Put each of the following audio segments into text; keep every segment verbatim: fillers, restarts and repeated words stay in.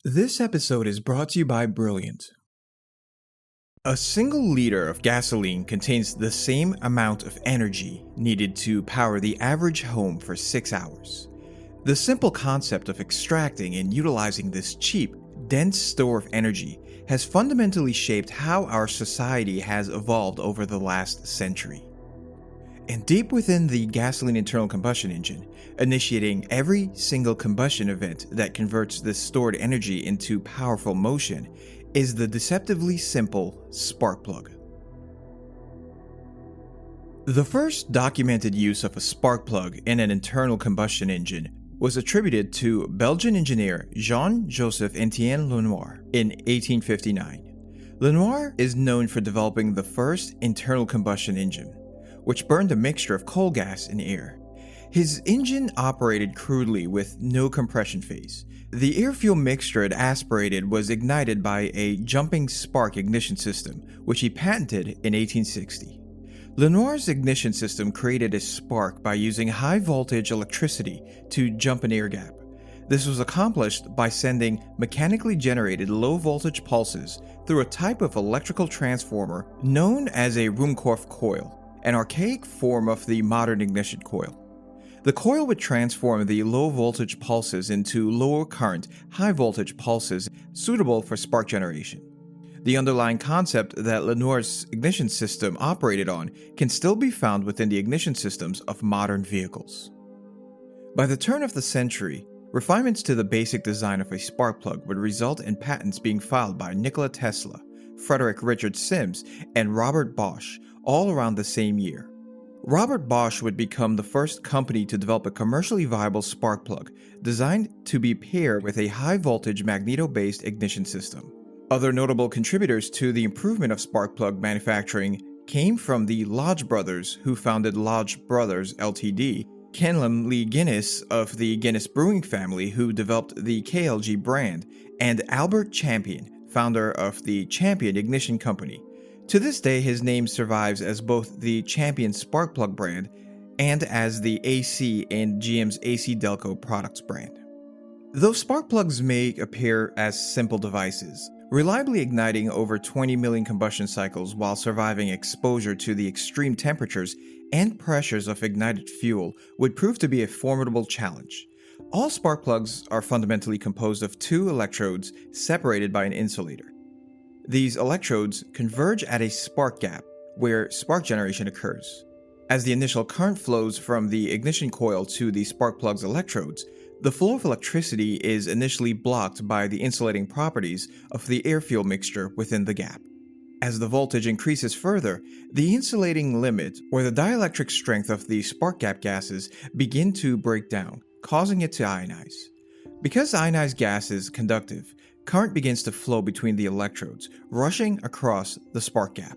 This episode is brought to you by Brilliant. A single liter of gasoline contains the same amount of energy needed to power the average home for six hours. The simple concept of extracting and utilizing this cheap, dense store of energy has fundamentally shaped how our society has evolved over the last century. And deep within the gasoline internal combustion engine, initiating every single combustion event that converts this stored energy into powerful motion, is the deceptively simple spark plug. The first documented use of a spark plug in an internal combustion engine was attributed to Belgian engineer Jean-Joseph Etienne Lenoir in eighteen fifty-nine. Lenoir is known for developing the first internal combustion engine, which burned a mixture of coal gas and air. His engine operated crudely with no compression phase. The air-fuel mixture it aspirated was ignited by a jumping spark ignition system, which he patented in eighteen sixty. Lenoir's ignition system created a spark by using high-voltage electricity to jump an air gap. This was accomplished by sending mechanically generated low-voltage pulses through a type of electrical transformer known as a Ruhmkorff coil, an archaic form of the modern ignition coil. The coil would transform the low-voltage pulses into lower-current, high-voltage pulses suitable for spark generation. The underlying concept that Lenoir's ignition system operated on can still be found within the ignition systems of modern vehicles. By the turn of the century, refinements to the basic design of a spark plug would result in patents being filed by Nikola Tesla, Frederick Richard Sims, and Robert Bosch, all around the same year. Robert Bosch would become the first company to develop a commercially viable spark plug designed to be paired with a high-voltage magneto-based ignition system. Other notable contributors to the improvement of spark plug manufacturing came from the Lodge brothers, who founded Lodge Brothers Limited, Kenlam Lee Guinness of the Guinness Brewing family, who developed the K L G brand, and Albert Champion, founder of the Champion Ignition Company. To this day, his name survives as both the Champion spark plug brand and as the A C and G M's A C Delco products brand. Though spark plugs may appear as simple devices, reliably igniting over twenty million combustion cycles while surviving exposure to the extreme temperatures and pressures of ignited fuel would prove to be a formidable challenge. All spark plugs are fundamentally composed of two electrodes separated by an insulator. These electrodes converge at a spark gap, where spark generation occurs. As the initial current flows from the ignition coil to the spark plug's electrodes, the flow of electricity is initially blocked by the insulating properties of the air-fuel mixture within the gap. As the voltage increases further, the insulating limit, or the dielectric strength of the spark gap gases, begin to break down, causing it to ionize. Because ionized gas is conductive, current begins to flow between the electrodes, rushing across the spark gap.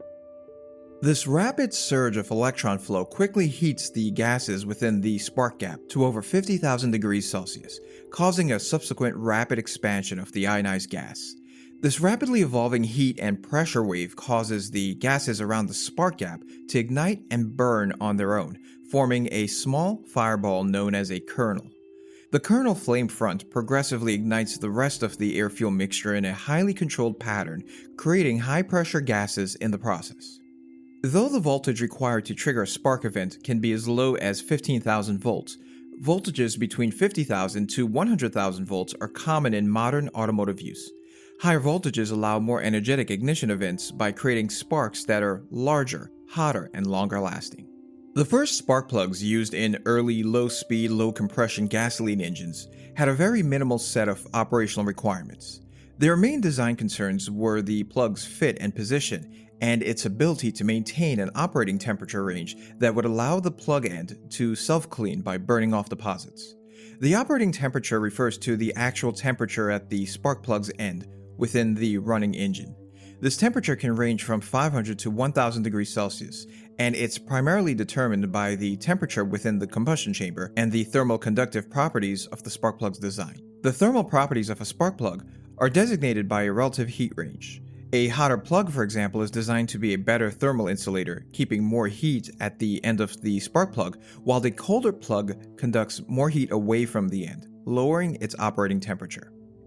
This rapid surge of electron flow quickly heats the gases within the spark gap to over fifty thousand degrees Celsius, causing a subsequent rapid expansion of the ionized gas. This rapidly evolving heat and pressure wave causes the gases around the spark gap to ignite and burn on their own, forming a small fireball known as a kernel. The kernel flame front progressively ignites the rest of the air-fuel mixture in a highly controlled pattern, creating high-pressure gases in the process. Though the voltage required to trigger a spark event can be as low as fifteen thousand volts, voltages between fifty thousand to one hundred thousand volts are common in modern automotive use. Higher voltages allow more energetic ignition events by creating sparks that are larger, hotter, and longer lasting. The first spark plugs used in early low-speed, low-compression gasoline engines had a very minimal set of operational requirements. Their main design concerns were the plug's fit and position, and its ability to maintain an operating temperature range that would allow the plug end to self-clean by burning off deposits. The operating temperature refers to the actual temperature at the spark plug's end within the running engine. This temperature can range from five hundred to one thousand degrees Celsius, and it's primarily determined by the temperature within the combustion chamber and the thermal conductive properties of the spark plug's design. The thermal properties of a spark plug are designated by a relative heat range. A hotter plug, for example, is designed to be a better thermal insulator, keeping more heat at the end of the spark plug, while the colder plug conducts more heat away from the end, lowering its operating temperature.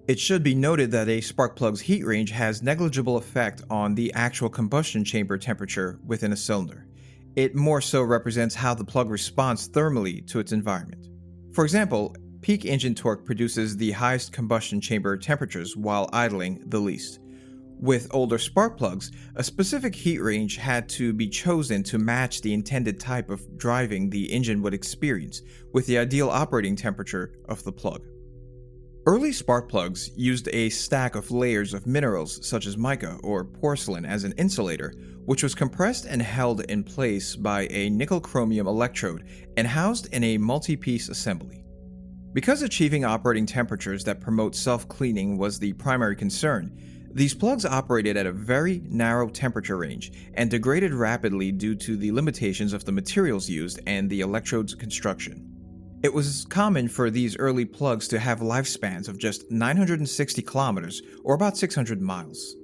It should be noted that a spark plug's heat range has negligible effect on the actual combustion chamber temperature within a cylinder. It more so represents how the plug responds thermally to its environment. For example, peak engine torque produces the highest combustion chamber temperatures while idling the least. With older spark plugs, a specific heat range had to be chosen to match the intended type of driving the engine would experience with the ideal operating temperature of the plug. Early spark plugs used a stack of layers of minerals such as mica or porcelain as an insulator, which was compressed and held in place by a nickel-chromium electrode and housed in a multi-piece assembly. Because achieving operating temperatures that promote self-cleaning was the primary concern, these plugs operated at a very narrow temperature range and degraded rapidly due to the limitations of the materials used and the electrode's construction. It was common for these early plugs to have lifespans of just nine hundred sixty kilometers or about six hundred miles.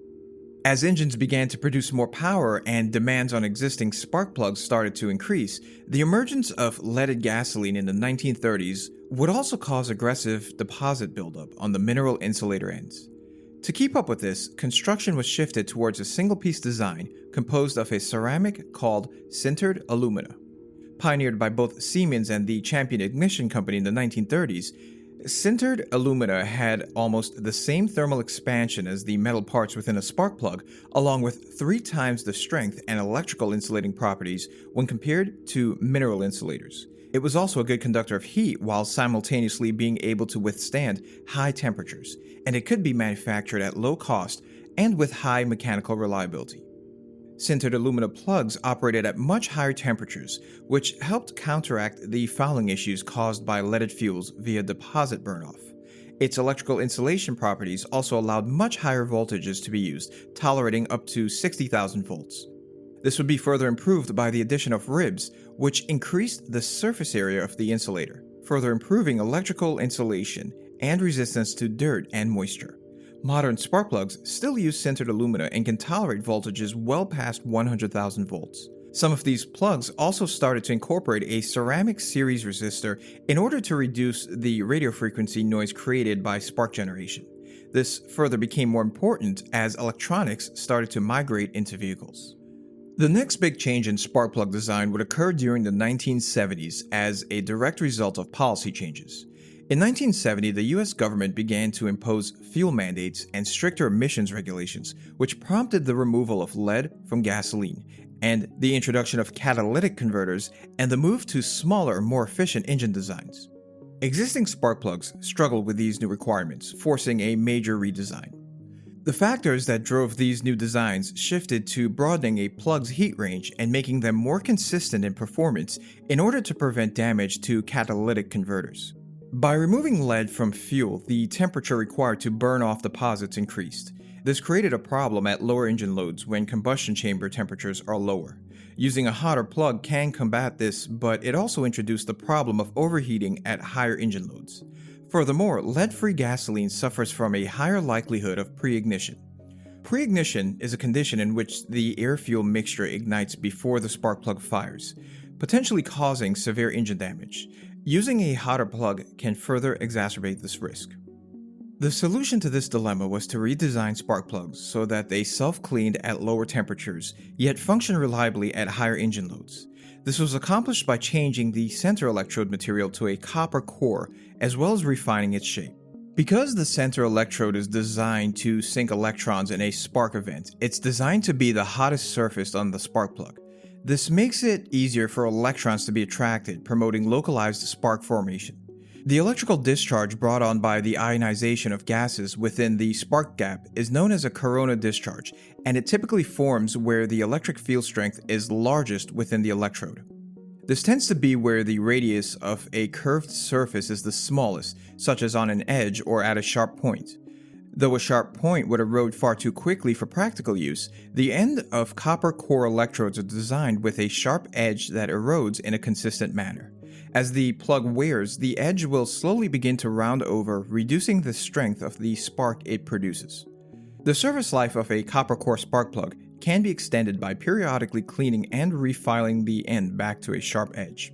As engines began to produce more power and demands on existing spark plugs started to increase, the emergence of leaded gasoline in the nineteen thirties would also cause aggressive deposit buildup on the mineral insulator ends. To keep up with this, construction was shifted towards a single-piece design composed of a ceramic called sintered alumina. Pioneered by both Siemens and the Champion Ignition Company in the nineteen thirties, sintered alumina had almost the same thermal expansion as the metal parts within a spark plug, along with three times the strength and electrical insulating properties when compared to mineral insulators. It was also a good conductor of heat while simultaneously being able to withstand high temperatures, and it could be manufactured at low cost and with high mechanical reliability. Sintered alumina plugs operated at much higher temperatures, which helped counteract the fouling issues caused by leaded fuels via deposit burn-off. Its electrical insulation properties also allowed much higher voltages to be used, tolerating up to sixty thousand volts. This would be further improved by the addition of ribs, which increased the surface area of the insulator, further improving electrical insulation and resistance to dirt and moisture. Modern spark plugs still use sintered alumina and can tolerate voltages well past one hundred thousand volts. Some of these plugs also started to incorporate a ceramic series resistor in order to reduce the radio frequency noise created by spark generation. This further became more important as electronics started to migrate into vehicles. The next big change in spark plug design would occur during the nineteen seventies as a direct result of policy changes. In nineteen seventy, the U S government began to impose fuel mandates and stricter emissions regulations, which prompted the removal of lead from gasoline, and the introduction of catalytic converters and the move to smaller, more efficient engine designs. Existing spark plugs struggled with these new requirements, forcing a major redesign. The factors that drove these new designs shifted to broadening a plug's heat range and making them more consistent in performance in order to prevent damage to catalytic converters. By removing lead from fuel, the temperature required to burn off deposits increased. This created a problem at lower engine loads when combustion chamber temperatures are lower. Using a hotter plug can combat this, but it also introduced the problem of overheating at higher engine loads. Furthermore, lead-free gasoline suffers from a higher likelihood of pre-ignition. Pre-ignition is a condition in which the air-fuel mixture ignites before the spark plug fires, potentially causing severe engine damage. Using a hotter plug can further exacerbate this risk. The solution to this dilemma was to redesign spark plugs so that they self-cleaned at lower temperatures, yet function reliably at higher engine loads. This was accomplished by changing the center electrode material to a copper core, as well as refining its shape. Because the center electrode is designed to sink electrons in a spark event, it's designed to be the hottest surface on the spark plug. This makes it easier for electrons to be attracted, promoting localized spark formation. The electrical discharge brought on by the ionization of gases within the spark gap is known as a corona discharge, and it typically forms where the electric field strength is largest within the electrode. This tends to be where the radius of a curved surface is the smallest, such as on an edge or at a sharp point. Though a sharp point would erode far too quickly for practical use, the end of copper core electrodes are designed with a sharp edge that erodes in a consistent manner. As the plug wears, the edge will slowly begin to round over, reducing the strength of the spark it produces. The service life of a copper core spark plug can be extended by periodically cleaning and refiling the end back to a sharp edge.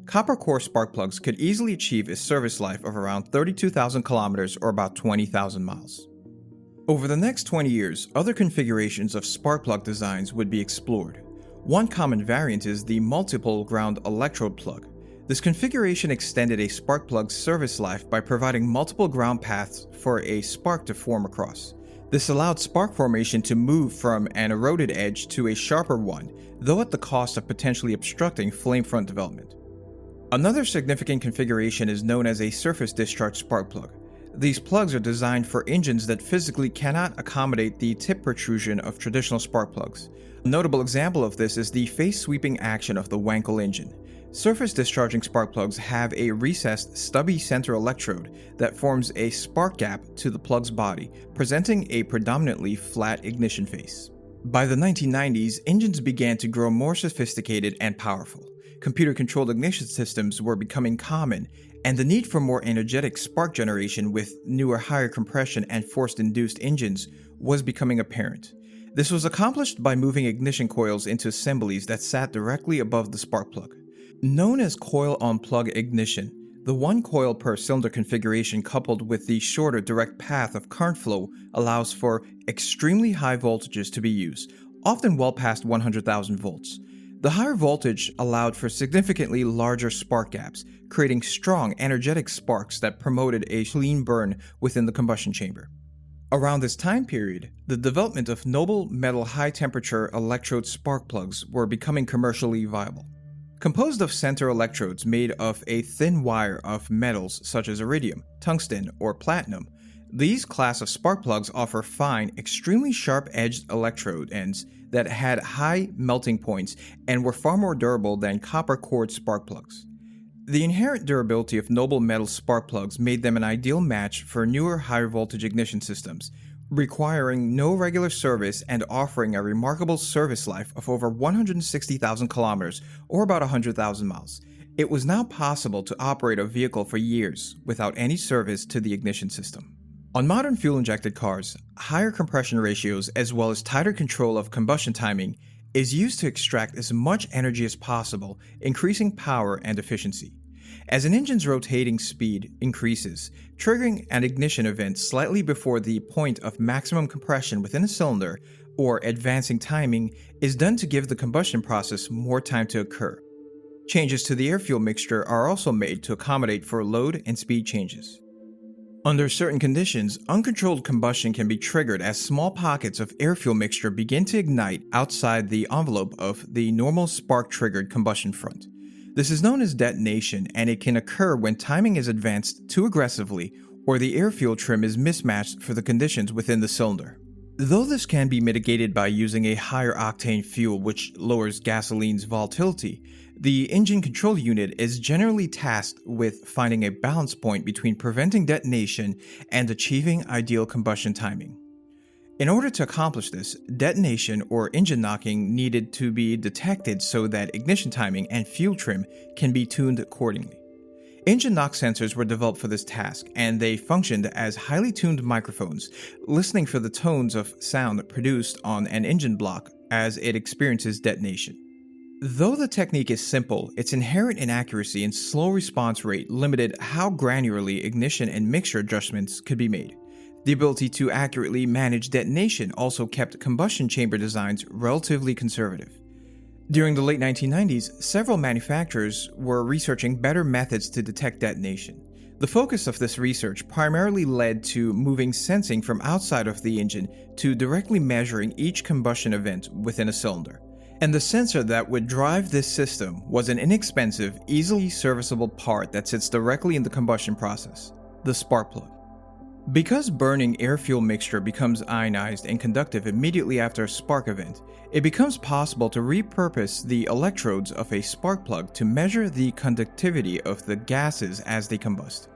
copper core spark plugs could easily achieve a service life of around thirty-two thousand kilometers or about twenty thousand miles. Over the next twenty years, other configurations of spark plug designs would be explored. One common variant is the multiple ground electrode plug. This configuration extended a spark plug's service life by providing multiple ground paths for a spark to form across. This allowed spark formation to move from an eroded edge to a sharper one, though at the cost of potentially obstructing flame front development. Another significant configuration is known as a surface discharge spark plug. These plugs are designed for engines that physically cannot accommodate the tip protrusion of traditional spark plugs. A notable example of this is the face-sweeping action of the Wankel engine. Surface discharging spark plugs have a recessed, stubby center electrode that forms a spark gap to the plug's body, presenting a predominantly flat ignition face. By the nineteen nineties, engines began to grow more sophisticated and powerful. Computer-controlled ignition systems were becoming common, and the need for more energetic spark generation with newer higher compression and force-induced engines was becoming apparent. This was accomplished by moving ignition coils into assemblies that sat directly above the spark plug. Known as coil-on-plug ignition, the one coil per cylinder configuration coupled with the shorter direct path of current flow allows for extremely high voltages to be used, often well past one hundred thousand volts. The higher voltage allowed for significantly larger spark gaps, creating strong, energetic sparks that promoted a clean burn within the combustion chamber. Around this time period, the development of noble metal high-temperature electrode spark plugs were becoming commercially viable. Composed of center electrodes made of a thin wire of metals such as iridium, tungsten, or platinum, these class of spark plugs offer fine, extremely sharp-edged electrode ends that had high melting points and were far more durable than copper-cored spark plugs. The inherent durability of noble metal spark plugs made them an ideal match for newer higher voltage ignition systems, requiring no regular service and offering a remarkable service life of over one hundred sixty thousand kilometers or about one hundred thousand miles. It was now possible to operate a vehicle for years without any service to the ignition system. On modern fuel-injected cars, higher compression ratios as well as tighter control of combustion timing is used to extract as much energy as possible, increasing power and efficiency. As an engine's rotating speed increases, triggering an ignition event slightly before the point of maximum compression within a cylinder, or advancing timing, is done to give the combustion process more time to occur. Changes to the air-fuel mixture are also made to accommodate for load and speed changes. Under certain conditions, uncontrolled combustion can be triggered as small pockets of air-fuel mixture begin to ignite outside the envelope of the normal spark-triggered combustion front. This is known as detonation, and it can occur when timing is advanced too aggressively or the air-fuel trim is mismatched for the conditions within the cylinder. Though this can be mitigated by using a higher octane fuel which lowers gasoline's volatility, the engine control unit is generally tasked with finding a balance point between preventing detonation and achieving ideal combustion timing. In order to accomplish this, detonation or engine knocking needed to be detected so that ignition timing and fuel trim can be tuned accordingly. Engine knock sensors were developed for this task, and they functioned as highly tuned microphones, listening for the tones of sound produced on an engine block as it experiences detonation. Though the technique is simple, its inherent inaccuracy and slow response rate limited how granularly ignition and mixture adjustments could be made. The ability to accurately manage detonation also kept combustion chamber designs relatively conservative. During the late nineteen nineties, several manufacturers were researching better methods to detect detonation. The focus of this research primarily led to moving sensing from outside of the engine to directly measuring each combustion event within a cylinder. And the sensor that would drive this system was an inexpensive, easily serviceable part that sits directly in the combustion process, the spark plug. Because burning air-fuel mixture becomes ionized and conductive immediately after a spark event, it becomes possible to repurpose the electrodes of a spark plug to measure the conductivity of the gases as they combust.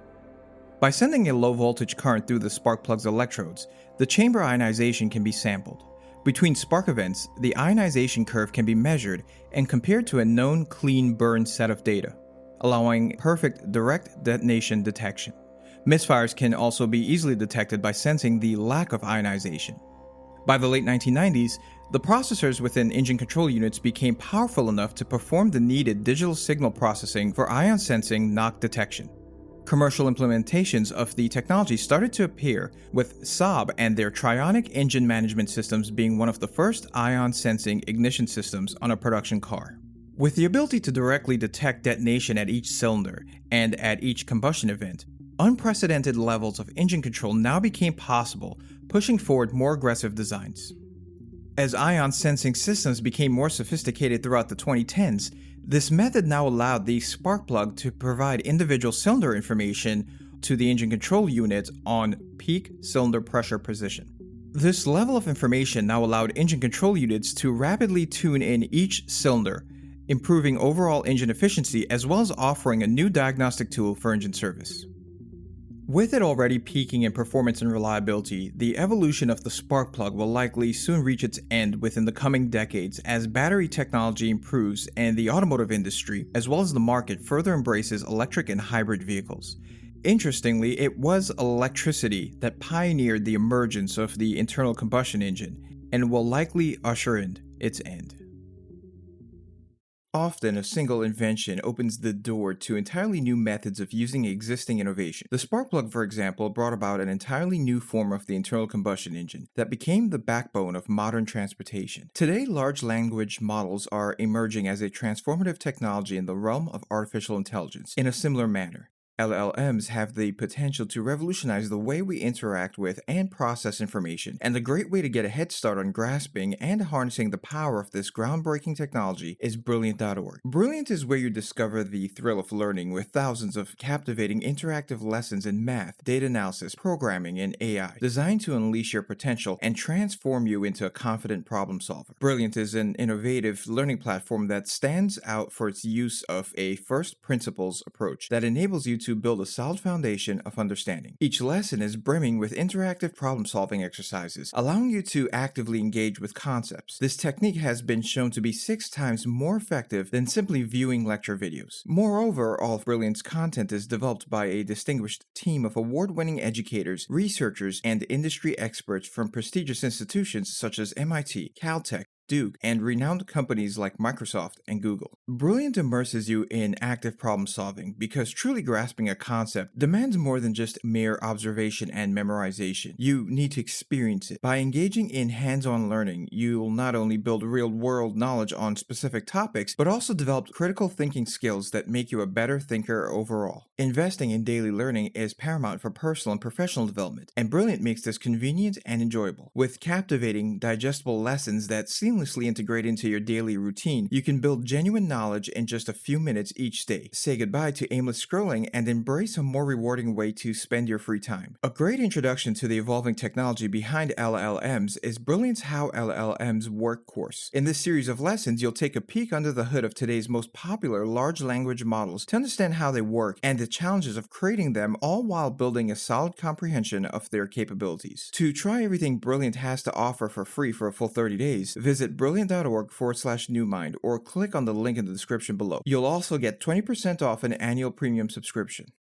By sending a low-voltage current through the spark plug's electrodes, the chamber ionization can be sampled. Between spark events, the ionization curve can be measured and compared to a known clean burn set of data, allowing perfect direct detonation detection. Misfires can also be easily detected by sensing the lack of ionization. By the late nineteen nineties, the processors within engine control units became powerful enough to perform the needed digital signal processing for ion sensing knock detection. Commercial implementations of the technology started to appear, with Saab and their Trionic engine management systems being one of the first ion sensing ignition systems on a production car. With the ability to directly detect detonation at each cylinder and at each combustion event, unprecedented levels of engine control now became possible, pushing forward more aggressive designs. As ion sensing systems became more sophisticated throughout the twenty tens, this method now allowed the spark plug to provide individual cylinder information to the engine control unit on peak cylinder pressure position. This level of information now allowed engine control units to rapidly tune in each cylinder, improving overall engine efficiency as well as offering a new diagnostic tool for engine service. With it already peaking in performance and reliability, the evolution of the spark plug will likely soon reach its end within the coming decades as battery technology improves and the automotive industry, as well as the market, further embraces electric and hybrid vehicles. Interestingly, it was electricity that pioneered the emergence of the internal combustion engine and will likely usher in its end. Often, a single invention opens the door to entirely new methods of using existing innovation. The spark plug, for example, brought about an entirely new form of the internal combustion engine that became the backbone of modern transportation. Today, large language models are emerging as a transformative technology in the realm of artificial intelligence. In a similar manner, L L Ms have the potential to revolutionize the way we interact with and process information, and a great way to get a head start on grasping and harnessing the power of this groundbreaking technology is Brilliant dot org. Brilliant is where you discover the thrill of learning with thousands of captivating interactive lessons in math, data analysis, programming, and A I, designed to unleash your potential and transform you into a confident problem solver. Brilliant is an innovative learning platform that stands out for its use of a first principles approach that enables you to to build a solid foundation of understanding. Each lesson is brimming with interactive problem-solving exercises, allowing you to actively engage with concepts. This technique has been shown to be six times more effective than simply viewing lecture videos. Moreover, all of Brilliant's content is developed by a distinguished team of award-winning educators, researchers, and industry experts from prestigious institutions such as M I T, Caltech, Duke, and renowned companies like Microsoft and Google. Brilliant immerses you in active problem solving because truly grasping a concept demands more than just mere observation and memorization. You need to experience it. By engaging in hands-on learning, you'll not only build real-world knowledge on specific topics, but also develop critical thinking skills that make you a better thinker overall. Investing in daily learning is paramount for personal and professional development, and Brilliant makes this convenient and enjoyable. With captivating, digestible lessons that seamlessly integrate into your daily routine, you can build genuine knowledge in just a few minutes each day. Say goodbye to aimless scrolling and embrace a more rewarding way to spend your free time. A great introduction to the evolving technology behind L L Ms is Brilliant's How L L Ms Work course. In this series of lessons, you'll take a peek under the hood of today's most popular large language models to understand how they work and the challenges of creating them, all while building a solid comprehension of their capabilities. To try everything Brilliant has to offer for free for a full thirty days, visit brilliant.org forward slash newmind or click on the link in the description below. You'll also get twenty percent off an annual premium subscription.